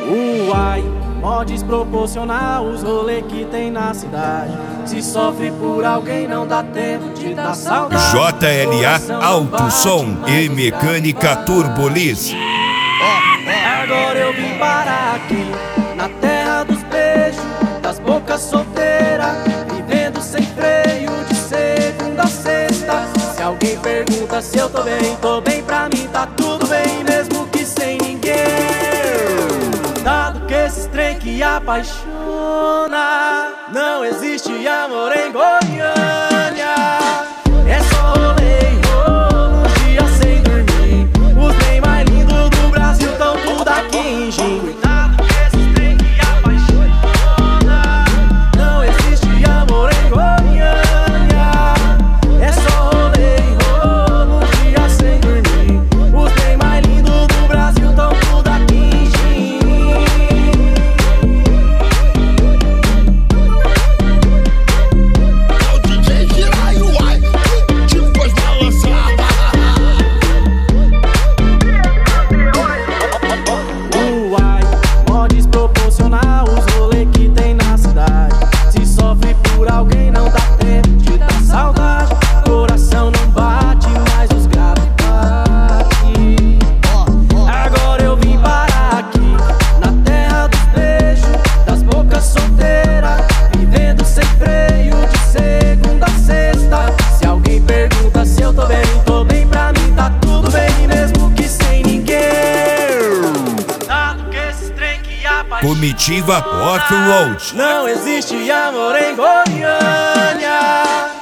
Uai, mó desproporcional os rolê que tem na cidade. Se sofre por alguém não dá tempo de dar saudade. JLA Alto Som e Mecânica Turbolis. Agora eu vim parar aqui na terra dos beijos, das bocas solteiras, vivendo sem freio de segunda a sexta. Se alguém pergunta se eu tô bem, pra mim tá tudo bem, mesmo que sem ninguém. Dado que esses trem que apaixona, não existe amor em Goiânia. É só rolê e rolo, dia sem dormir. Os trem mais lindos do Brasil tão tudo aqui em Jim. Cuidado que esses trem que apaixona, não existe amor em Goiânia. É só rolê e rolo, dia sem dormir. Os trem mais lindos do Brasil tão tudo aqui em Jim. O DJ gira e uai, depois balançar. Uai, mó desproporcional os rolê que tem na cidade. Se sofre por alguém não dá tempo de dar saudade. Coração não bate, mas os graves bate. Agora eu vim parar aqui na terra dos beijos, das bocas solteiras, vivendo sem freio de segunda a sexta. Se alguém pergunta se eu tô bem, pra mim tá tudo bem, mesmo que sem ninguém. Dado que esses trem que apaixona, Comitiva Off-Road. não existe amor em Goiânia.